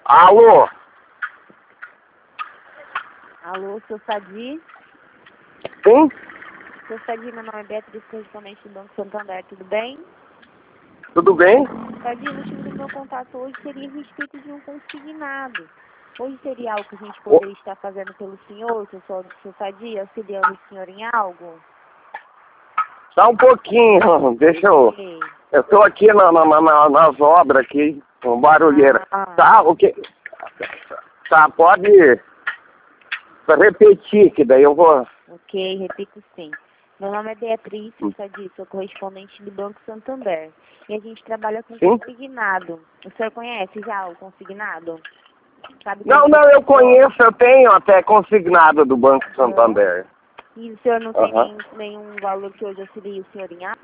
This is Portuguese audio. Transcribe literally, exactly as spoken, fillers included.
Alô? Alô, seu Sadi? Sim? Seu Sadi, meu nome é Beatriz, correspondente do Banco Santander, tudo bem? Tudo bem? Sadi, o motivo do meu contato hoje seria a respeito de um consignado. Hoje seria algo que a gente poderia estar fazendo pelo senhor, seu, seu, seu Sadi, auxiliando o senhor em algo? Só um pouquinho, deixa eu... Ok. Eu tô aqui na, na, na- nas obras aqui, com barulheira. Ah, Tá, o que... Tá, pode repetir, que daí eu vou... ok, repito sim. Meu nome é Beatriz, seu Sadi, sou correspondente do Banco Santander. E a gente trabalha com Sim? consignado. O senhor conhece já o consignado? Sabe Não, como não, eu funciona? conheço, eu tenho até consignado do Banco Santander. E o senhor não tem Aham. nenhum, nenhum valor que hoje auxilie o senhor em algo?